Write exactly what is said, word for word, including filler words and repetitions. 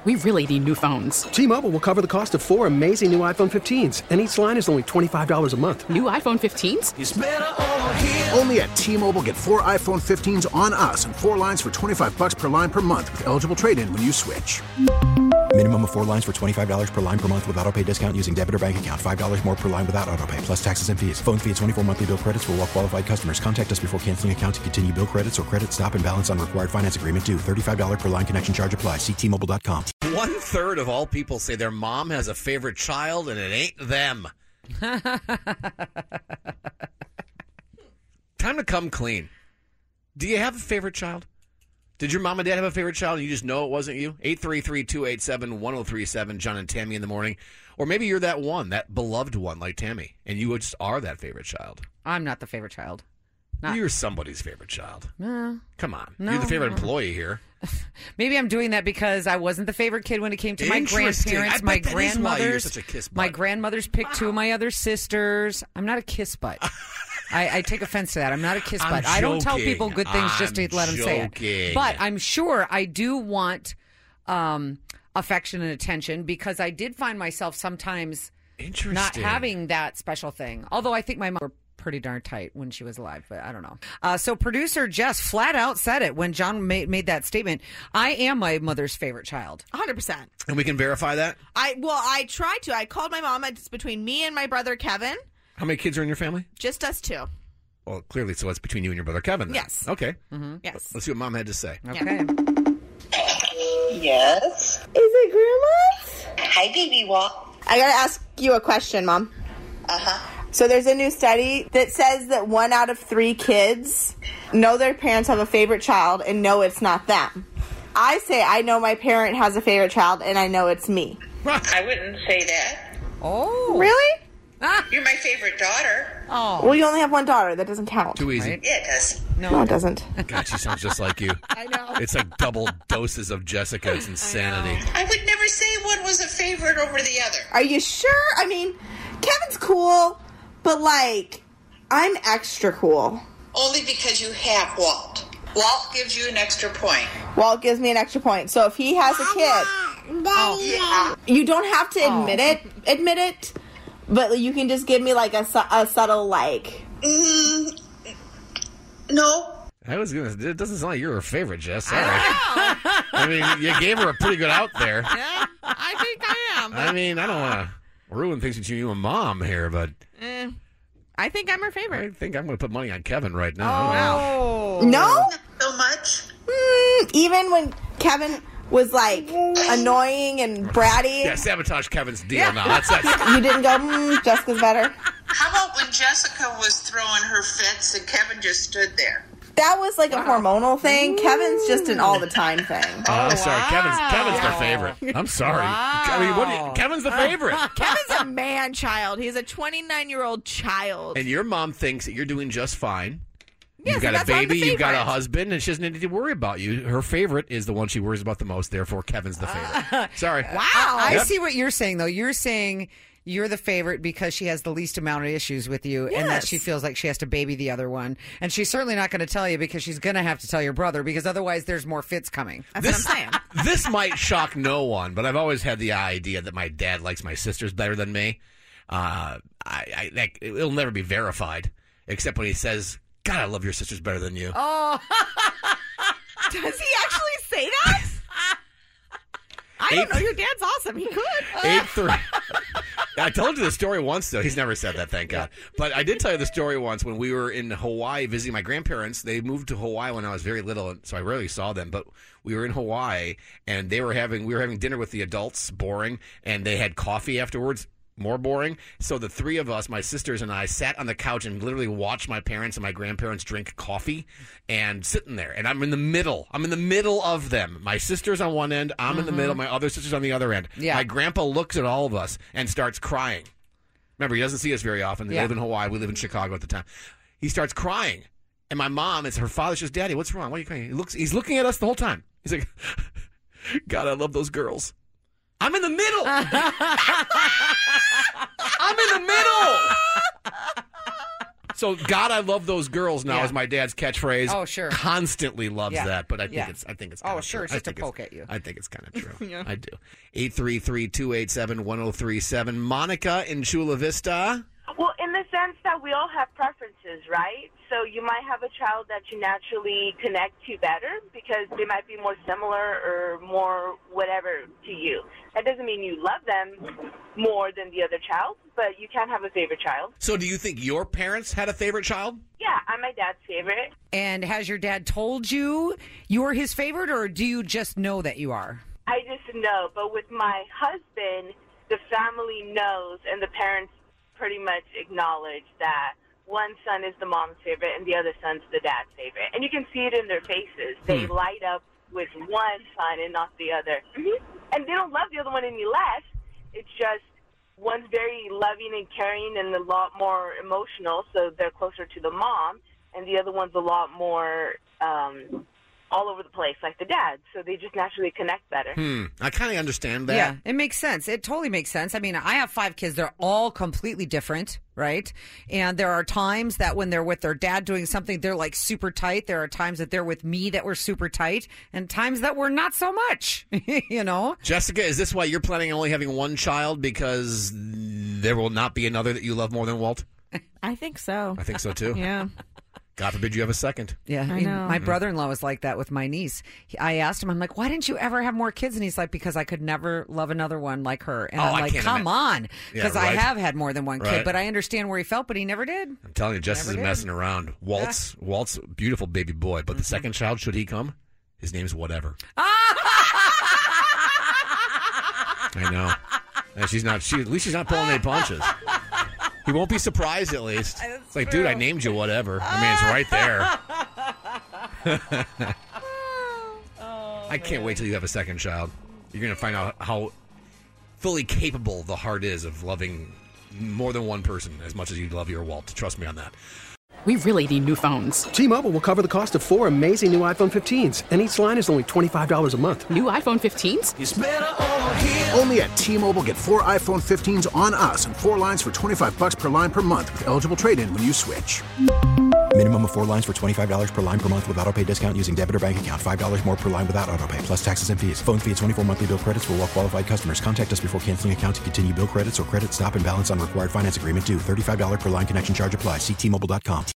We really need new phones. T-Mobile will cover the cost of four amazing new iPhone fifteens, and each line is only twenty-five dollars a month. New iPhone fifteens? It's better over here. Only at T-Mobile, get four iPhone fifteens on us and four lines for twenty-five dollars per line per month with eligible trade-in when you switch. Minimum of four lines for twenty-five dollars per line per month with autopay discount using debit or bank account. five dollars more per line without autopay, plus taxes and fees. Phone fee at twenty-four monthly bill credits for well-qualified customers. Contact us before canceling account to continue bill credits or credit stop and balance on required finance agreement due. thirty-five dollars per line connection charge applies. See T Mobile dot com. One third of all people say their mom has a favorite child, and it ain't them. Time to come clean. Do you have a favorite child? Did your mom and dad have a favorite child and you just know it wasn't you? eight three three, two eight seven, one oh three seven, John and Tammy in the morning. Or maybe you're that one, that beloved one like Tammy, and you just are that favorite child. I'm not the favorite child. Not. You're somebody's favorite child. No. Come on. No, you're the favorite no. employee here. Maybe I'm doing that because I wasn't the favorite kid when it came to my grandparents, my grandmothers. Such a kiss butt. My grandmothers picked wow. two of my other sisters. I'm not a kiss butt. I, I take offense to that. I'm not a kiss butt. I don't tell people good things I'm just to let them say it. But I'm sure I do want um, affection and attention because I did find myself sometimes not having that special thing. Although I think my mom were pretty darn tight when she was alive, but I don't know. Uh, so producer Jess flat out said it when John made, made that statement. I am my mother's favorite child. one hundred percent. And we can verify that? I Well, I tried to. I called my mom. It's between me and my brother Kevin. How many kids are in your family? Just us two. Well, clearly, so it's between you and your brother Kevin then. Yes. Okay. Mm-hmm. Yes. Let's see what Mom had to say. Okay. Yes. Is it Grandma's? Hi, baby Walt. I gotta ask you a question, Mom. Uh-huh. So there's a new study that says that one out of three kids know their parents have a favorite child and know it's not them. I say I know my parent has a favorite child and I know it's me. I wouldn't say that. Oh. Really? You're my favorite daughter. Oh. Well, you only have one daughter. That doesn't count. Too easy. Right? Yeah, it does. No. No, it doesn't. God, she sounds just like you. I know. It's like double doses of Jessica. It's insanity. I, I would never say one was a favorite over the other. Are you sure? I mean, Kevin's cool, but, like, I'm extra cool. Only because you have Walt. Walt gives you an extra point. Walt gives me an extra point. So if he has a kid, Oh. Yeah. you don't have to admit Oh. it, admit it, but you can just give me, like, a, su- a subtle, like... Mm, no. I was gonna. It doesn't sound like you're her favorite, Jess. Sorry. I, I mean, you gave her a pretty good out there. Yeah, I think I am. I mean, I don't want to ruin things between you and Mom here, but Eh, I think I'm her I favorite. think I'm going to put money on Kevin right now. Oh. No? Not so much. Mm, even when Kevin was, like, annoying and bratty, Yeah, sabotage Kevin's deal now. That's that's. you didn't go, mm, Jessica's better? How about when Jessica was throwing her fits and Kevin just stood there? That was, like, a hormonal thing. Kevin's just an all-the-time thing. Oh, I'm sorry. Kevin's Kevin's the favorite. I'm sorry. I mean, what? do you- Kevin's the favorite. Kevin's a man-child. He's a twenty-nine-year-old child. And your mom thinks that you're doing just fine. Yeah, You've so got a that's why I'm the baby, you've got a favorite. husband, and she doesn't need to worry about you. Her favorite is the one she worries about the most, therefore Kevin's the favorite. Sorry. Wow. I Yep. see what you're saying, though. You're saying you're the favorite because she has the least amount of issues with you and that Yes. she feels like she has to baby the other one. And she's certainly not going to tell you because she's going to have to tell your brother because otherwise there's more fits coming. That's This, what I'm saying. this might shock no one, but I've always had the idea that my dad likes my sisters better than me. Uh, I, I like, it'll never be verified, except when he says, God, I love your sisters better than you. Oh. Does he actually say that? I don't know. Your dad's awesome. He could. Eight three. I told you the story once, though. He's never said that, thank God. But I did tell you the story once when we were in Hawaii visiting my grandparents. They moved to Hawaii when I was very little, so I rarely saw them. But we were in Hawaii, and they were having we were having dinner with the adults, boring, and they had coffee afterwards. More boring. So the three of us, my sisters and I, sat on the couch and literally watched my parents and my grandparents drink coffee and sitting there. And I'm in the middle. I'm in the middle of them. My sister's on one end. I'm mm-hmm. in the middle. My other sister's on the other end. Yeah. My grandpa looks at all of us and starts crying. Remember, he doesn't see us very often. They yeah. live in Hawaii. We live in Chicago at the time. He starts crying. And my mom, it's her father, says, Daddy, what's wrong? Why are you crying? He looks, he's looking at us the whole time. He's like, God, I love those girls. I'm in the middle. I'm in the middle. So God, I love those girls now Yeah. is my dad's catchphrase. Oh, sure. Constantly loves Yeah. that, but I think Yeah. it's I think it's Oh, kinda sure, true. it's I just a think it's- poke at you. I think it's kind of true. Yeah. I do. eight three three, two eight seven, one oh three seven. Monica in Chula Vista. Well, in the sense that we all have preferences, right? So you might have a child that you naturally connect to better because they might be more similar or more whatever to you. That doesn't mean you love them more than the other child, but you can have a favorite child. So do you think your parents had a favorite child? Yeah, I'm my dad's favorite. And has your dad told you you're his favorite, or do you just know that you are? I just know, but with my husband, the family knows and the parents pretty much acknowledge that one son is the mom's favorite and the other son's the dad's favorite. And you can see it in their faces. They Hmm. light up with one son and not the other. Mm-hmm. And they don't love the other one any less. It's just one's very loving and caring and a lot more emotional, so they're closer to the mom, and the other one's a lot more um, all over the place, like the dad. So they just naturally connect better. Hmm. I kind of understand that. Yeah, it makes sense. It totally makes sense. I mean, I have five kids. They're all completely different, right? And there are times that when they're with their dad doing something, they're like super tight. There are times that they're with me that we're super tight, and times that we're not so much, you know? Jessica, is this why you're planning on only having one child because there will not be another that you love more than Walt? I think so. I think so, too. Yeah. God forbid you have a second. Yeah, I mean, know. my brother-in-law was like that with my niece. He, I asked him, I'm like, why didn't you ever have more kids? And he's like, because I could never love another one like her. And Oh, I'm I like, can't come ima- on, Yeah, because I right. have had more than one kid. Right. But I understand where he felt, but he never did. I'm telling you, Jess Never isn't did. messing around. Walt's Walt's a beautiful baby boy, but the Mm-hmm. second child, should he come, his name's whatever. I know. And she's not. She at least she's not pulling any punches. He won't be surprised at least. It's like, dude, I named you whatever. I mean, it's right there. I can't wait till you have a second child. You're going to find out how fully capable the heart is of loving more than one person as much as you love your Walt. Trust me on that. We really need new phones. T-Mobile will cover the cost of four amazing new iPhone fifteens, and each line is only twenty-five dollars a month. New iPhone fifteens? Only at T-Mobile, get four iPhone fifteens on us and four lines for twenty-five bucks per line per month with eligible trade-in when you switch. Minimum of four lines for twenty-five dollars per line per month with autopay discount using debit or bank account. five dollars more per line without autopay, plus taxes and fees. Phone fee at twenty-four monthly bill credits for well-qualified customers. Contact us before canceling account to continue bill credits or credit stop and balance on required finance agreement due. thirty-five dollars per line connection charge applies. See T Mobile dot com.